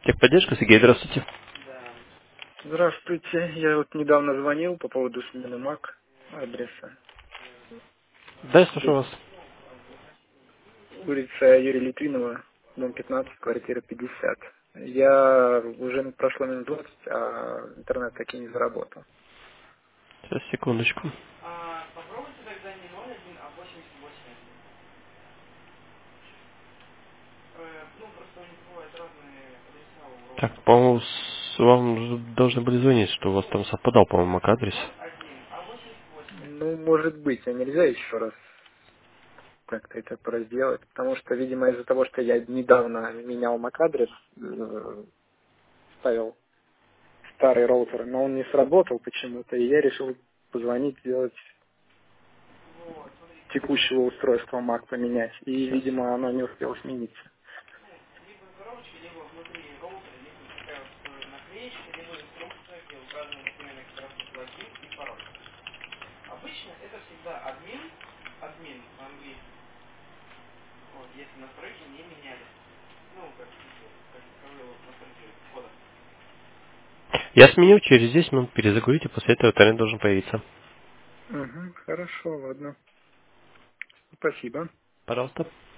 Техподдержка, Сергей, здравствуйте. Здравствуйте. Я вот недавно звонил по поводу смены МАК адреса. Да, я слушаю вас. Улица Юрия Литвинова, дом 15, квартира 50. Я уже прошло минут 20, а интернет так и не заработал. Сейчас, секундочку. Так, по-моему, вам должны были звонить, что у вас там совпадал, по-моему, MAC-адрес. Ну, может быть, а нельзя еще раз как-то это сделать, потому что, видимо, из-за того, что я недавно менял MAC-адрес, ставил старый роутер, но он не сработал почему-то, и я решил позвонить, сделать текущего устройства Mac поменять, и, видимо, оно не успело смениться. Я сменил, через 10 минут перезагрузите, после этого интернет должен появиться. Угу, хорошо, ладно. Спасибо. Пожалуйста.